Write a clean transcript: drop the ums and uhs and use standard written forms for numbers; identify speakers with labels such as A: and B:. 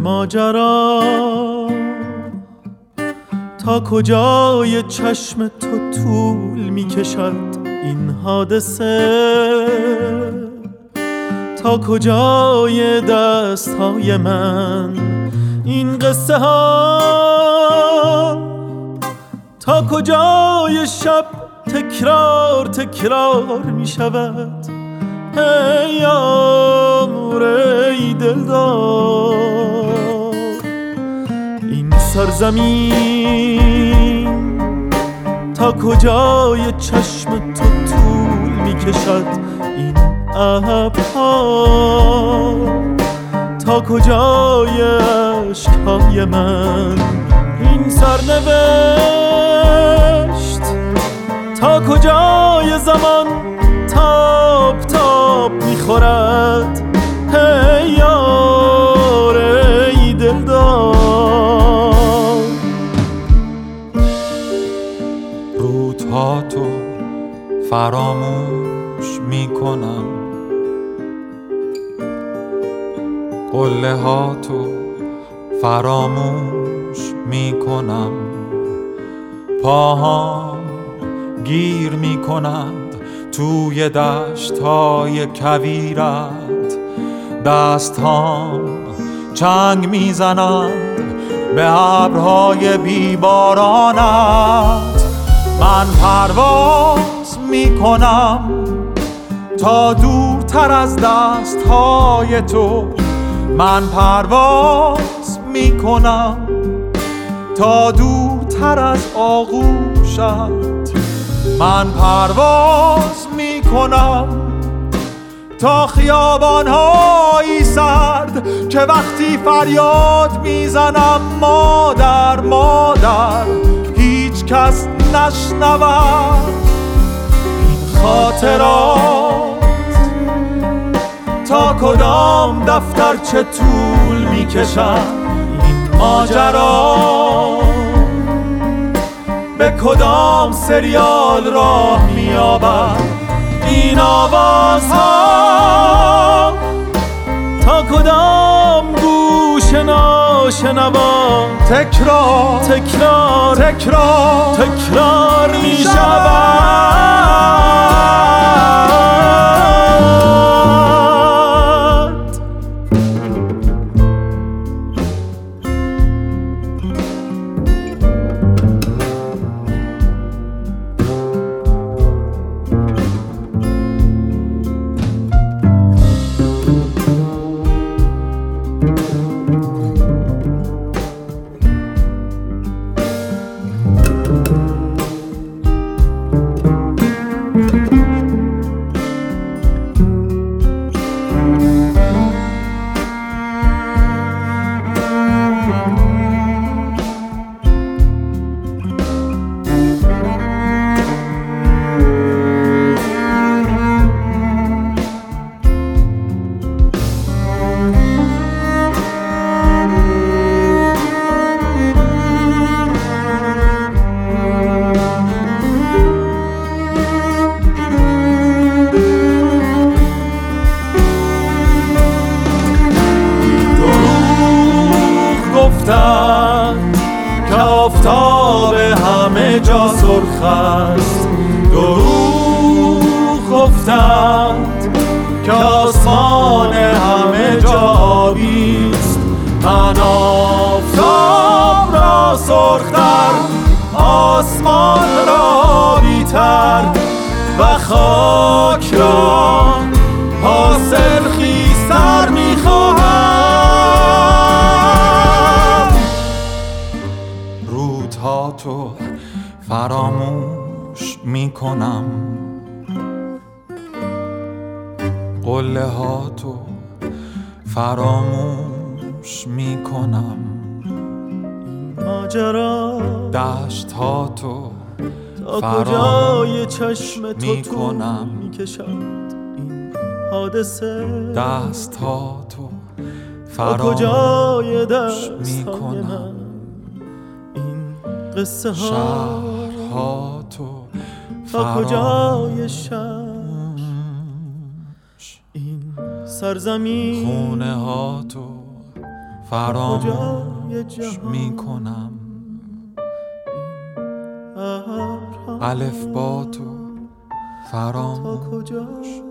A: ماجرا تا کجای چشم تو طول میکشد این حادثه، تا کجای دستهای من این قصه ها، تا کجای شب تکرار تکرار می شود ای یار ای دلدار. این سرزمین تا کجای چشم تو طول می کشد این ابرها، تا کجای عشقهای من این سرنوشت، تا کجای زمان تاب تاب میخورد ای یار ای دلدار.
B: روزها تو فراموش میکنم، قله ها تو فراموش میکنم، پاهام گیر میکنند توی دشت‌های کویرت، دستهام چنگ میزنند به ابرهای بیبارانت. من پرواز میکنم تا دورتر از دستهای تو، من پرواز میکنم تا دورتر از آغوشت، من پرواز میکنم تا خیابان‌های سرد که وقتی فریاد میزنم مادر مادر هیچ کس نشنود این خاطرات، تا کدام دفتر چه طول میکشد این ماجرا، به کدام سریال راه میابد این آوازها، تا کدام گوش ناشنوا تکرار تکرار تکرار تکرار میشود. که آفتاب همه جا سرخ است، دروغ گفتند که آسمان همه جا آبی است. من آفتاب را سرختر، آسمان را بیتر و خاک را حاصل خیزتر میخواهم. رودها تو فراموش میکنم، قله ها تو فراموش میکنم،
A: ماجرا
B: دشت ها تو
A: تا کجای چشم تو طول میکشد این حادثه،
B: دست ها تو
A: تا کجای دست
B: میکنم،
A: این قصه ها
B: شهرها تو
A: تا کجای شب این سرزمین،
B: خونه ها تو فراموش می کنم الف با تو فراموش